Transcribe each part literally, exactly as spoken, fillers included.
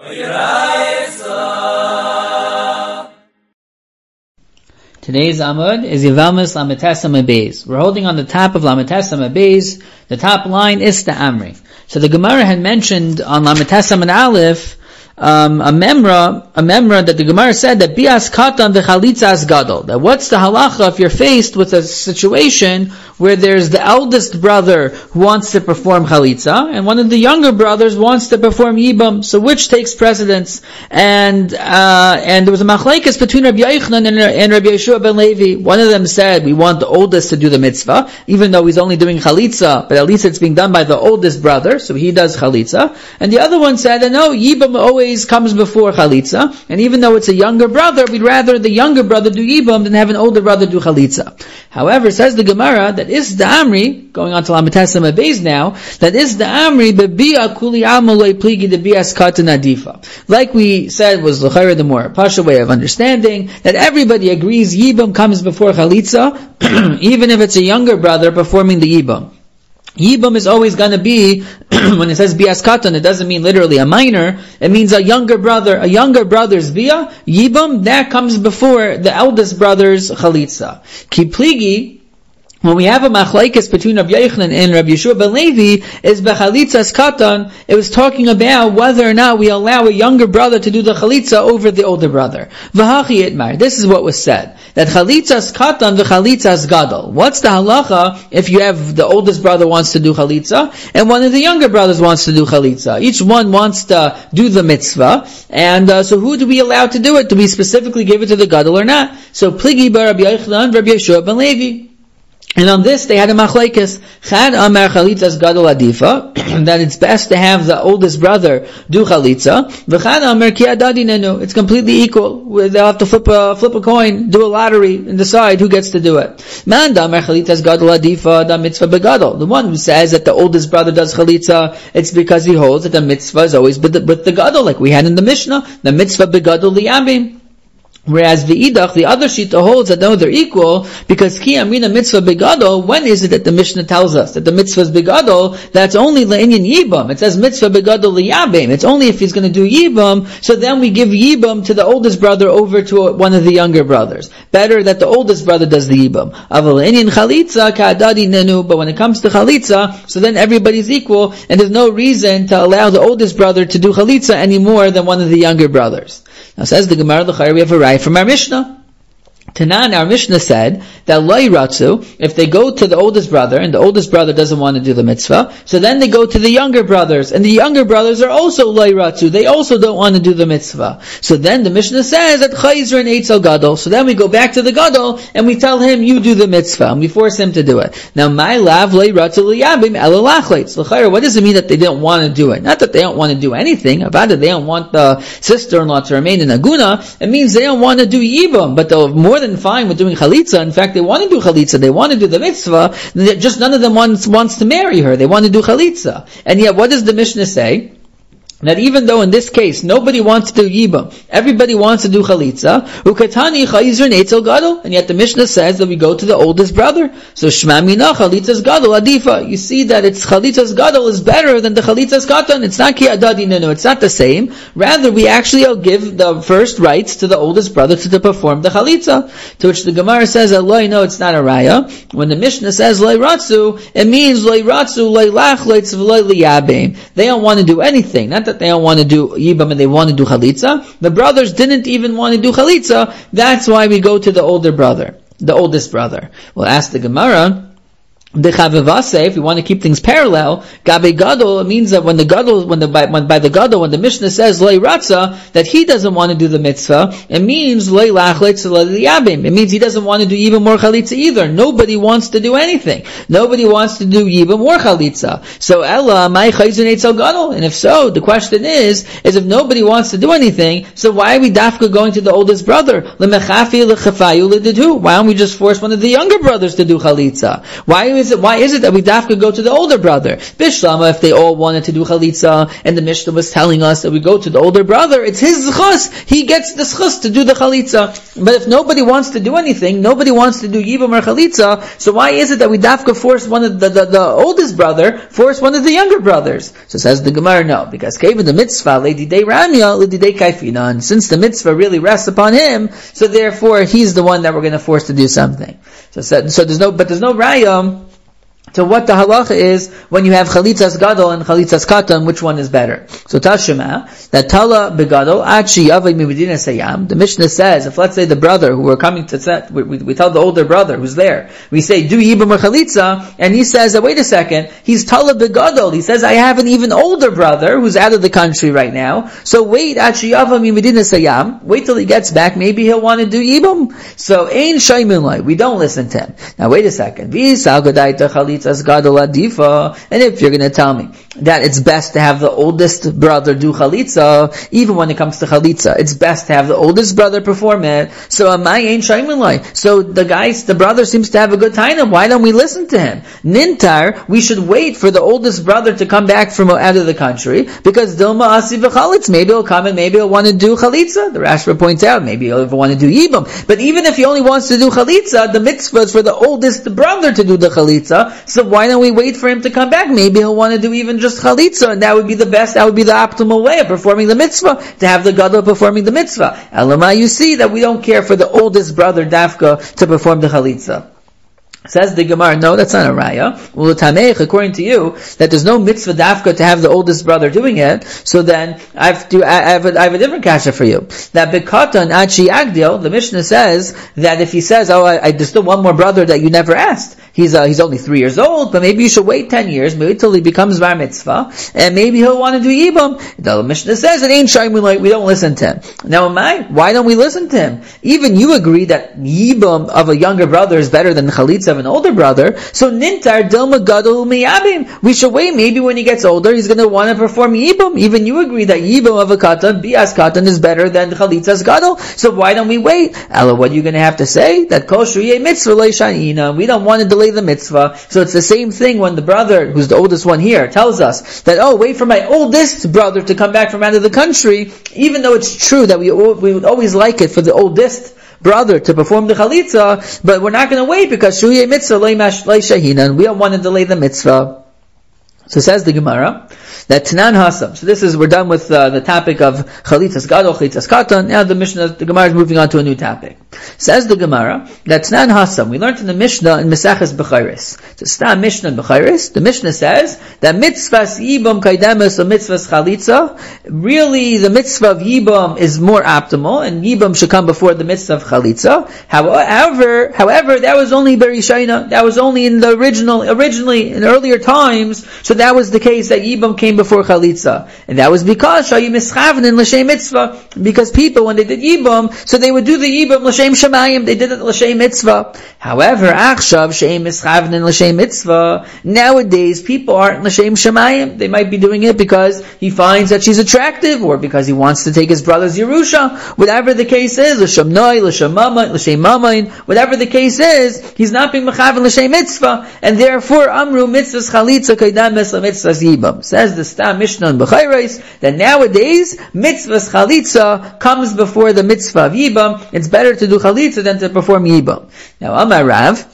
Today's Amud is Yevamos Lamed Tes Amud Beis. We're holding on the top of Lamed Tes Amud Beis. The top line is the Amri. So the Gemara had mentioned on Lamed Tes Amud Aleph Um, a memra, a memra that the Gemara said that bias katan v'chalitzas gadol. That what's the halacha if you're faced with a situation where there's the eldest brother who wants to perform chalitza and one of the younger brothers wants to perform yibam. So which takes precedence? And uh, and there was a machlekes between Rabbi Yochanan and, and Rabbi Yeshua ben Levi. One of them said we want the oldest to do the mitzvah, even though he's only doing chalitza, but at least it's being done by the oldest brother, so he does chalitza. And the other one said, no, yibam always comes before chalitza, and even though it's a younger brother, we'd rather the younger brother do yibam than have an older brother do chalitza. However, says the Gemara that is the Amri, going on to Lamed Tes Amud Beis now, that is the Amri bebiya kuli amalei pligi debias katan adifa. Like we said, was l'chayra the more pasha way of understanding that everybody agrees yibam comes before chalitza, even if it's a younger brother performing the yibam. Yibam is always going to be, when it says bias katan, it doesn't mean literally a minor, it means a younger brother, a younger brother's bia, yibam, that comes before the eldest brother's chalitza. Ki pligi, when we have a machlekes between Rabbi Yochanan and Rabbi Yeshua ben Levi, is bechalitzas katan, it was talking about whether or not we allow a younger brother to do the chalitza over the older brother. V'hachi itmar, this is what was said, that chalitzas katan v'chalitzas gadol. What's the halacha if you have the oldest brother wants to do chalitza, and one of the younger brothers wants to do chalitza? Each one wants to do the mitzvah, and uh, so who do we allow to do it? Do we specifically give it to the gadol or not? So pligi bar Rabbi Yochanan, Rabbi Yeshua ben Levi. And on this, they had a machlekes. Chad amar chalitzas gadol adifa, that it's best to have the oldest brother do chalitza. V'chad amar ki adadi nenu, it's completely equal. They'll have to flip a, flip a coin, do a lottery, and decide who gets to do it. Man damar chalitzas gadol adifa, da mitzvah begadol. The one who says that the oldest brother does chalitza, it's because he holds that the mitzvah is always with the, with the gadol, like we had in the Mishnah. The mitzvah begadol liyabim. Whereas v'idach, the other shita holds that no, they're equal, because ki amrina mitzvah begadol, when is it that the Mishnah tells us that the mitzvah is begadol? That's only le'inyan yibam. It says mitzvah begadol liyabim. It's only if he's going to do yibam, so then we give yibam to the oldest brother over to one of the younger brothers. Better that the oldest brother does the yibam. Aval le'inyan chalitza ka'adadi nenu, but when it comes to chalitza, so then everybody's equal, and there's no reason to allow the oldest brother to do chalitza any more than one of the younger brothers. Now says the Gemara L'chayr, we have a right from our Mishnah. Tanan, our Mishnah said that lo yiratzu, if they go to the oldest brother, and the oldest brother doesn't want to do the mitzvah, so then they go to the younger brothers, and the younger brothers are also lo yiratzu, they also don't want to do the mitzvah. So then the Mishnah says that chayzer and eitzel gadol, so then we go back to the gadol, and we tell him, you do the mitzvah, and we force him to do it. Now, my lav lo yiratzu liyabim ela lachleitz. L'chayr, what does it mean that they don't want to do it? Not that they don't want to do anything, about it, they don't want the sister-in-law to remain in aguna, it means they don't want to do yibam, but the more than fine with doing chalitza. In fact, they want to do chalitza. They want to do the mitzvah. Just none of them wants, wants to marry her. They want to do chalitza. And yet, what does the Mishnah say? That even though in this case nobody wants to do yibam, everybody wants to do chalitza, ukatani chayzer neitzel gadol, and yet the Mishnah says that we go to the oldest brother. So shma mina chalitzas gadol adifa. You see that it's chalitzas gadol is better than the chalitzas katan. It's not ki adadi nenu. It's not the same. Rather, we actually will give the first rights to the oldest brother to, to perform the chalitza. To which the Gemara says, "Eloi, no, it's not a raya." When the Mishnah says loy ratzu, it means loy ratzu loy lach loy tzvloy liyabim. They don't want to do anything. Not that they don't want to do yibam and they want to do chalitza. The brothers didn't even want to do chalitza. That's why we go to the older brother, the oldest brother. We'll ask the Gemara, if you want to keep things parallel, Gabe Gadol, it means that when the Gadol, when the by, when by the Gadol, when the Mishnah says Lei Ratza, that he doesn't want to do the mitzvah, it means Lei Lachletz Liyabim. It means he doesn't want to do Yibam or Chalitza either. Nobody wants to do anything. Nobody wants to do Yibam or Chalitza. So Ella, my Chayzun Eitzel Gadol. And if so, the question is, is if nobody wants to do anything, so why are we dafka going to the oldest brother? Why don't we just force one of the younger brothers to do Chalitza? Why are we is it, why is it that we dafka go to the older brother? Bishlama, if they all wanted to do chalitza, and the Mishnah was telling us that we go to the older brother, it's his zchus. He gets the zchus to do the chalitza. But if nobody wants to do anything, nobody wants to do yibam or chalitza, so why is it that we dafka force one of the, the, the oldest brother, force one of the younger brothers? So says the Gemara, no, because even the mitzvah, Leididei Ramya, Leididei Kaifina, and since the mitzvah really rests upon him, so therefore he's the one that we're going to force to do something. So, so, so there's no, but there's no raya to what the halacha is when you have chalitzas gadol and chalitzas katan, which one is better? So Tashima, that tala begadol, achi yavay mimedina sayam, the Mishnah says, if let's say the brother who we're coming to set, we, we, we tell the older brother who's there, we say, do yibam or chalitza, and he says, wait a second, he's tala begadol, he says, I have an even older brother who's out of the country right now, so wait, achi yavay mimedina sayam, wait till he gets back, maybe he'll want to do yibam. So, ein shaymin, we don't listen to him. Now wait a second, v'yisal gadaita chalitza as gadol adifa, and if you're going to tell me that it's best to have the oldest brother do chalitza, even when it comes to chalitza, it's best to have the oldest brother perform it. So amai ain't shaymin. So the guys, the brother seems to have a good time. Why don't we listen to him? Nintar, we should wait for the oldest brother to come back from out of the country, because dilma asi v'chalitz, maybe he'll come and maybe he'll want to do chalitza. The Rashba points out, maybe he'll want to do yibam. But even if he only wants to do chalitza, the mitzvah is for the oldest brother to do the chalitza. So why don't we wait for him to come back? Maybe he'll want to do even just chalitza, and that would be the best, that would be the optimal way of performing the mitzvah, to have the gadol performing the mitzvah. Elamai, you see that we don't care for the oldest brother dafka to perform the chalitza. Says the Gemara, no, that's not a raya. Well, Tameich, according to you, that there's no mitzvah dafka to have the oldest brother doing it, so then I have to, I have a, I have a different kasha for you. That bekatan achi agdil, the Mishnah says that if he says, oh, I, I, there's still one more brother that you never asked, he's uh, he's only three years old, but maybe you should wait ten years, maybe till he becomes bar mitzvah, and maybe he'll want to do yibam. The Mishnah says it ain't shaymin, we don't listen to him. Now, am I? Why don't we listen to him? Even you agree that yibam of a younger brother is better than chalitza of an older brother, so nintar dilma gadol miyabim. We should wait, maybe when he gets older, he's going to want to perform yibam. Even you agree that yibam of a katan, bias katan, is better than chalitza's gadol, so why don't we wait? Ella, what are you going to have to say? That kol shriye mitzvah leishanina, we don't want to delay the mitzvah. So it's the same thing when the brother, who's the oldest one here, tells us that, oh, wait for my oldest brother to come back from out of the country, even though it's true that we we would always like it for the oldest brother to perform the chalitza, but we're not going to wait because shuyei mitzvah leishahina, and we don't want to delay the mitzvah. So says the Gemara that Tanan Hasam. So this is, we're done with uh, the topic of chalitzas gadol, chalitzas katan. Now the Mishnah, the Gemara is moving on to a new topic. Says the Gemara that Tanan Hasam. We learned in the Mishnah in Meseches Bechayris. So Stam Mishnah in Bechayris. The Mishnah says that mitzvahs yibam kaidemes or mitzvahs chalitza. Really, the mitzvah of yibam is more optimal, and yibam should come before the mitzvah of chalitza. However, however, that was only berishayna. That was only in the original, originally in earlier times. So that was the case that yibam came before chalitza, and that was because shayu mischavnin l'shem mitzvah, because people when they did yibam, so they would do the yibam l'shem shamayim, they did it l'shem mitzvah. However, achshav sheim mischavnin l'shem mitzvah, nowadays people aren't l'shem shamayim, they might be doing it because he finds that she's attractive, or because he wants to take his brother's yerusha, whatever the case is, l'shem noi, l'shem mamayin, l'shem mamayin, whatever the case is, he's not being mechavin l'shem mitzvah, and therefore amru mitzvahs chalitza kaidam mitzvahs yibam. Says the Stam Mishnah in Bechayros that nowadays mitzvahs chalitza comes before the mitzvah of yibam. It's better to do chalitza than to perform yibam. Now Amar Rav,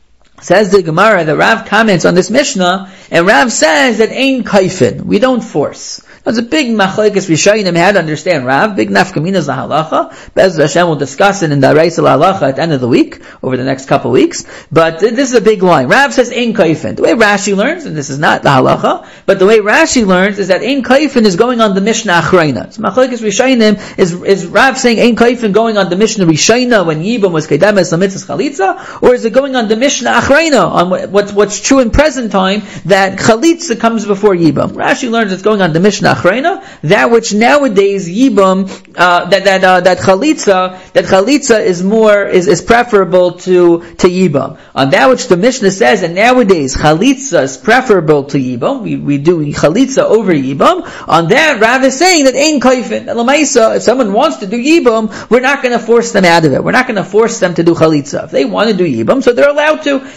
says the Gemara, the Rav comments on this Mishnah, and Rav says that ain kaifin, we don't force. That's a big machlekes Rishayim had to understand Rav, big nafkaminas la halacha. Bez Hashem will discuss it in the Reisel halacha at the end of the week, over the next couple of weeks. But this is a big line. Rav says ein kaifin. The way Rashi learns, and this is not the halacha, but the way Rashi learns is that ein kaifin is going on the Mishnah Achrayna. So machlekes Rishayim is is Rav saying ein kaifin going on the Mishnah Rishayna when Yibam was kedames lamitzas chalitza, or is it going on the Mishnah Achrayna on what's what's true in present time that chalitza comes before Yibam? Rashi learns it's going on the Mishnah Achrayna, that which nowadays Yibam, uh, that that uh, that chalitza, that chalitza is more is, is preferable to to Yibam. On that which the Mishnah says that nowadays chalitza is preferable to Yibam, we we do chalitza over Yibam. On that, Rav is saying that ein kaifin. Lamaisa, if someone wants to do Yibam, we're not going to force them out of it. We're not going to force them to do chalitza. If they want to do Yibam, so they're allowed to.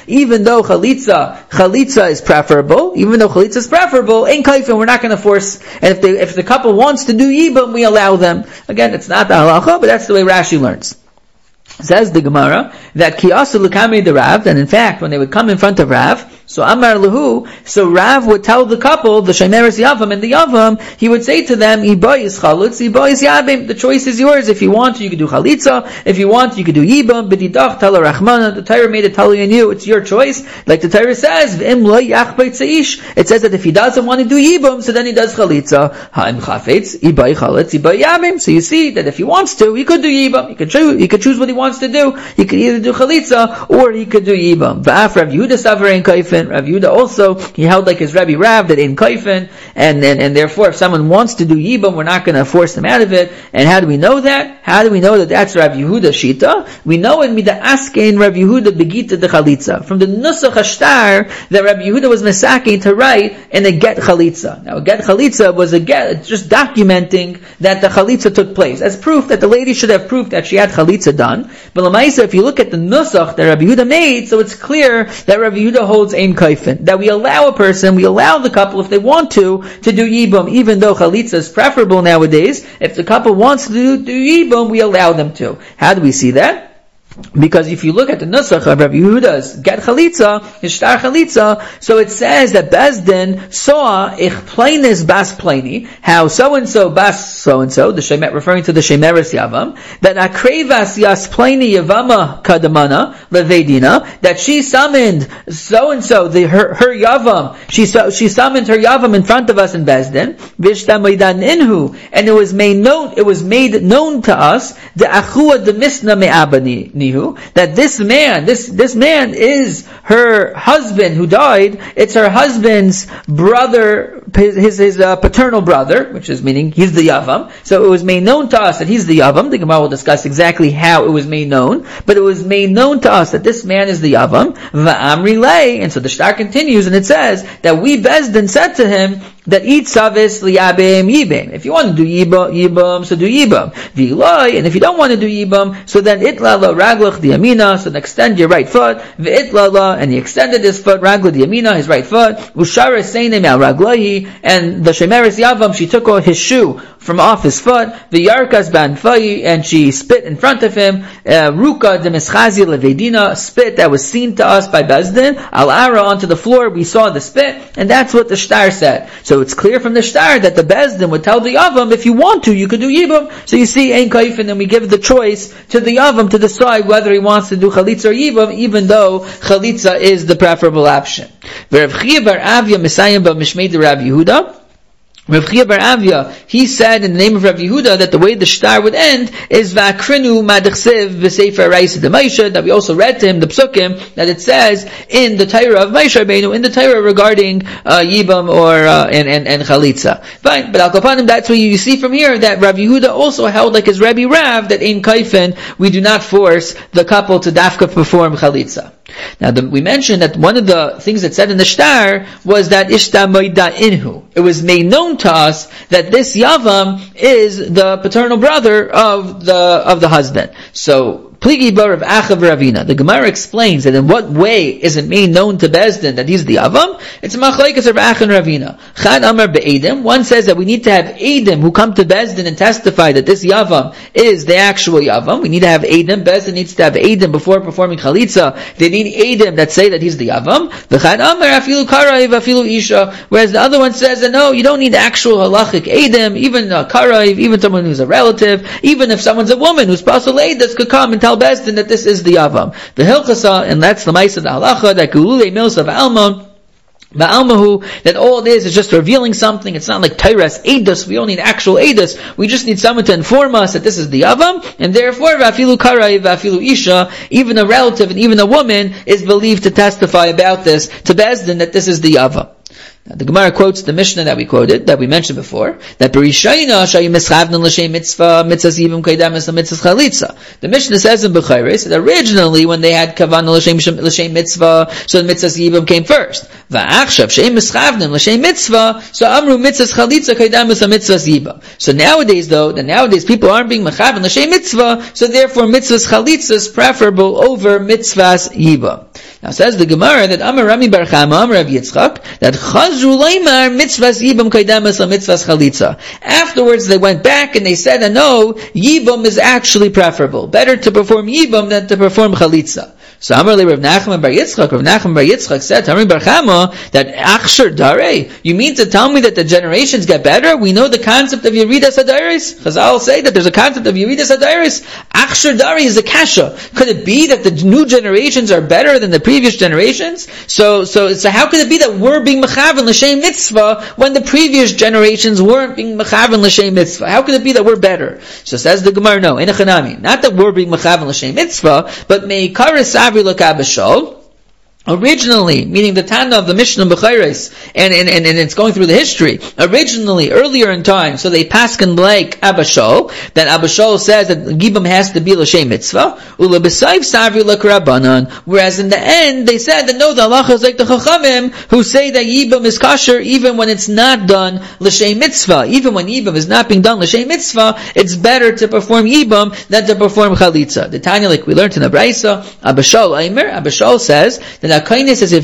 even though chalitza, chalitza is preferable, even though chalitza is preferable, in kaifin we're not going to force, and if they, if the couple wants to do yibam, we allow them. Again, it's not the halacha, but that's the way Rashi learns. Says the Gemara that kiyasu l'kamei the Rav, and in fact, when they would come in front of Rav, so Amar Lahu, so Rav would tell the couple, the Shemeres Yavam and the Yavam, he would say to them, Ibayis Chalutz, Ibayis Yabim, the choice is yours. If you want to, you could do Chalitza. If you want, you could do Yibam, B'didach, Tala Rachmana, the Torah made it tell you and you, it's your choice. Like the Torah says, V'im lo yach b'tzaish, it says that if he doesn't want to do Yibam, so then he does Chalitza. Ha'im Chafetz, Ibai Chalitz, Ibai Yabim. So you see that if he wants to, he could do Yibam. He could choose, he could choose what he wants to do. He could either do Chalitza, or he could do Yibam. V'af Rav Yehuda Savar in Kaifin, Rav Yehuda also, he held like his Rabbi Rav that in Kaifin, and, and and therefore if someone wants to do Yibam, we're not going to force them out of it. And how do we know that? How do we know that that's Rav Yehuda Shita? We know in Mida Askein Rav Yehuda Begita de Chalitza. From the Nusach Hashtar, that Rav Yehuda was Mesakein to write in a get Chalitza. Now a get Chalitza was a get, just documenting that the Chalitza took place. As proof that the lady should have proof that she had Chalitza done. But Lamaisa, if you look at the Nusach that Rav Yehuda made, so it's clear that Rav Yehuda holds Ein Kaifin. That we allow a person, we allow the couple, if they want to, to do Yibam, even though Chalitza is preferable nowadays. If the couple wants to do, do Yibam, we allow them to. How do we see that? Because if you look at the Nusach of Rabbi Yehuda's Get Chalitza, his Shtar Chalitza, so it says that Bezdin saw Ich Plainis Bas Plaini, how so-and-so Bas so-and-so, the Shemer, referring to the Shemeres Yavam, that Akrevas Yas Plaini Yavama Kadamana, Levedina, that she summoned so-and-so, the, her, her Yavam, she, she summoned her Yavam in front of us in Bezdin, Vishtamaidan Inhu, and it was made known, it was made known to us, the Achua de Misna Me'abani, that this man, this, this man is her husband who died. It's her husband's brother, his, his, his uh, paternal brother, which is meaning he's the Yavam. So it was made known to us that he's the Yavam. The Gemara will discuss exactly how it was made known, but it was made known to us that this man is the Yavam. Va'amri lei, and so the Shtar continues and it says that we Bezdin said to him that eat savis liyabim yibim. If you want to do yibam, yibam, so do yibam. V'iloi, and if you don't want to do yibam, so then itlala raglach the yamina, so then extend your right foot. V'itlala, and he extended his foot, ragla the yamina, his right foot. Ushara seinim al raglahi, and the shemeres yavam, she took off his shoe from off his foot. V'yarkas banfai, and she spit in front of him. Ruka de mischazi levedina, spit that was seen to us by Bezdin. Al ara onto the floor, we saw the spit, and that's what the Shtar said. So it's clear from the Shtar that the Bezdin would tell the Yavam, if you want to, you could do Yibam. So you see, Ein Kaifin, and we give the choice to the Yavam to decide whether he wants to do Chalitza or Yibam, even though Chalitza is the preferable option. Rav Chia bar Avya Misayim ba Mishmei Rav Yehuda. Rav Chia bar Avya, he said in the name of Rav Yehuda that the way the Shtar would end is V'akrinu madechsev v'sefer Raisa de Moshe, that we also read to him the Psukim, that it says in the Torah of Moshe Rabbeinu, in the Torah regarding uh, Yibam or uh, and, and, and Chalitza. Fine, but Al Kapanim, that's what you see from here, that Rav Yehuda also held like his Rebbe Rav, that in Kaifin, we do not force the couple to dafka perform Chalitza. Now, the, we mentioned that one of the things that said in the Shtar was that Ishta Moida Inhu. It was made known to us that this Yavam is the paternal brother of the of the husband. So, Pligi bar of Achav Ravina. The Gemara explains that in what way is it made known to Bezdin that he's the Yavam? It's Machlekes of Ach and Ravina. Chad Amar be'edim. One says that we need to have Edim who come to Bezdin and testify that this Yavam is the actual Yavam. We need to have Edim. Bezdin needs to have Edim before performing Chalitza. They need Edim that say that he's the Yavam. The Chad Amar afilu Karaiv afilu Isha. Whereas the other one says that no, you don't need actual halachic Edim, even uh, Karaiv, even someone who's a relative, even if someone's a woman who's Pasal Eidas could come and tell Bezdin that this is the Yavam. The Hilchasa, and that's the Maisa the Halacha, that Gulule Milsa of Alma, Ba'almahu, that all it is is just revealing something. It's not like Tairas Eidos. We don't need actual Eidos. We just need someone to inform us that this is the Yavam, and therefore, Vafilu Karai, Vafilu Isha, even a relative and even a woman is believed to testify about this to Bezdin that this is the Yavam. Now, the Gemara quotes the Mishnah that we quoted, that we mentioned before, that Berishayna Shayim Mischavnan L'Shem Mitzvah Mitzvahs Yibam Kaidamis Mitzvahs Chalitza. The Mishnah says in Bechayres that originally when they had Kavanah L'Shem L'Shem Mitzvah, so the Mitzvahs Yibam came first. Va'achshav Shayim Mischavnan L'Shem Mitzvah, so Amru Mitzvahs Chalitza Kaidamis Mitzvahs Yibam. So nowadays though, that nowadays people aren't being Mechavan L'Shem Mitzvah, so therefore Mitzvahs Chalitza is preferable over Mitzvahs Yibam. Now says the Gemara that Amar Rami Bar Chama, Amar Rav Yitzchak, that Chazru Leimar mitzvahs yibam kaidamas la mitzvahs chalitza. Afterwards they went back and they said, no, yibam is actually preferable. Better to perform yibam than to perform chalitza. So Amar le Rav Nachman Bar Yitzchak, Rav Nachman Bar Yitzchak said, Rami Bar Chama, that Achshar Darei, you mean to tell me that the generations get better? We know the concept of Yeridas Hadaris. Chazal say that there's a concept of Yeridas Hadaris. Achshar Darei is a kasha. Could it be that the new generations are better than the previous generations? So, so, so how could it be that we're being mechavan l'shem mitzvah when the previous generations weren't being mechavan l'shem mitzvah? How could it be that we're better? So says the Gemara, no, in a chanami. Not that we're being mechavan l'shem mitzvah, but meikaris avri l'kabashol. Originally, meaning the Tana of the Mishnah B'chayres, and, and, and, and it's going through the history, originally, earlier in time, so they paskin like Abashol, that Abashol says that Gibam has to be L'shem Mitzvah, Ula B'sayv Savri L'Karabanan, whereas in the end, they said that no, the halacha is like the Chachamim, who say that Yibam is kosher even when it's not done L'shem Mitzvah. Even when Yibam is not being done L'shem Mitzvah, it's better to perform Yibam than to perform Chalitza. The Tanya, like we learned in the Braisa, Abashol Aimer, Abashol says, that if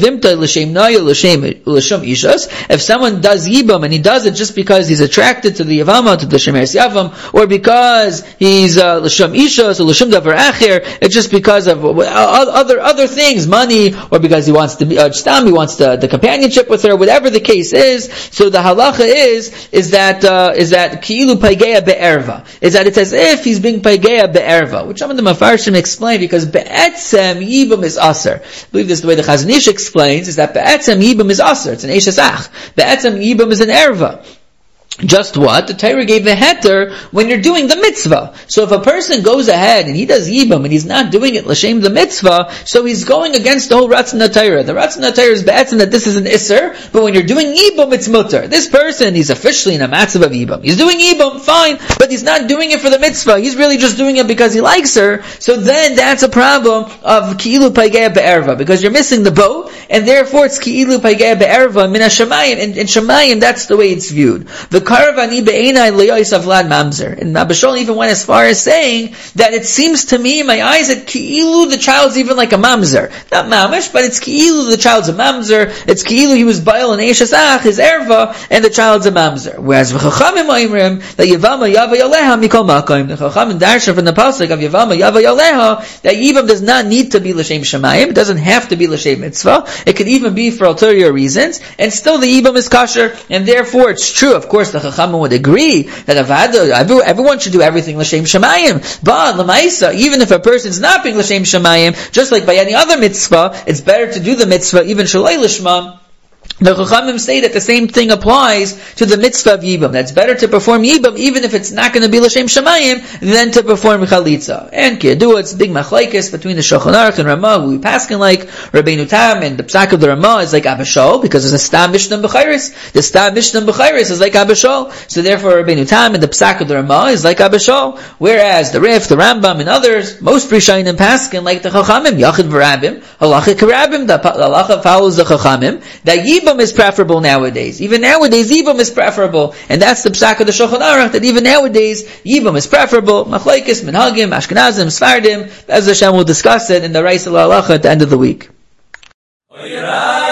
someone does yibam and he does it just because he's attracted to the yavama, to the shemeres yavam, or because he's l'shem ishas or l'shem davar acher, it's just because of other other things, money, or because he wants to be uh, stam, he wants the, the companionship with her, whatever the case is. So the halacha is is that uh, is that ki'ilu paigeya be'erva, is that it's as if he's being paigeya be'erva, which some of the mafarshim explain because be'etzem yibam is aser. I believe this is the way the Chazon Ish explains, is that Be'etzem Yibam is Aser, it's an Eishes Ach. Be'etzem Yibam is an Erva. Just what? The Torah gave the heter when you're doing the mitzvah. So if a person goes ahead and he does yibam and he's not doing it l'shem the mitzvah, so he's going against the whole Ratzon Torah. The Ratzon Torah is be'etzem that this is an isser, but when you're doing yibam, it's mutter. This person, he's officially in a matzav of yibam. He's doing yibam, fine, but he's not doing it for the mitzvah. He's really just doing it because he likes her. So then that's a problem of ki'ilu paigeya be'erva, because you're missing the boat, and therefore it's ki'ilu paigeya be'erva min ha-shamayim. In, in shamayim, that's the way it's viewed. The Karavani be'enai le'ois avlad mamzer. And Abashol even went as far as saying that it seems to me in my eyes that ki'ilu, the child's even like a mamzer. Not mamish, but it's ki'ilu, the child's a mamzer. It's ki'ilu, he was bail and eishes ach, his erva, and the child's a mamzer. Whereas v'chachamim oimrim, that yavama yava yaleha mikol makoim. The chachamim darshan from the pasuk of yavama yava yaleha, that yibam does not need to be l'shem shamayim. It doesn't have to be l'shem mitzvah. It could even be for ulterior reasons, and still the yibam is kosher, and therefore it's true. Of course, the Chachamim would agree that avada, everyone should do everything l'shem shamayim. But l'maisa, even if a person's not being l'shem shamayim, just like by any other mitzvah, it's better to do the mitzvah even shalei l'shma. The Chachamim say that the same thing applies to the mitzvah of Yibam. That's better to perform Yibam even if it's not going to be L'shem Shamayim than to perform Chalitza. And Kiyadua, it's a big machlekes between the Shulchan Aruch and Ramah, who we paskin like Rabbeinu Tam, and the Psak of the Ramah is like Abashol, because there's a Stam Mishnah B'chayris. The Stam Mishnah B'chayris is like Abashol. So therefore Rabbeinu Tam and the Psak of the Ramah is like Abashol. Whereas the Rif, the Rambam, and others, most Rishayin and paskin like the Chachamim, Yachid V'Rabim, Halacha Karabim, the Halacha follows the Chachamim, that Yibam is preferable nowadays. Even nowadays, Yibam is preferable. And that's the Psak of the Shulchan Aruch, that even nowadays, Yibam is preferable. Machlekes, Minhagim, Ashkenazim, Sfardim. As Hashem will discuss it in the Reis al Halacha at the end of the week.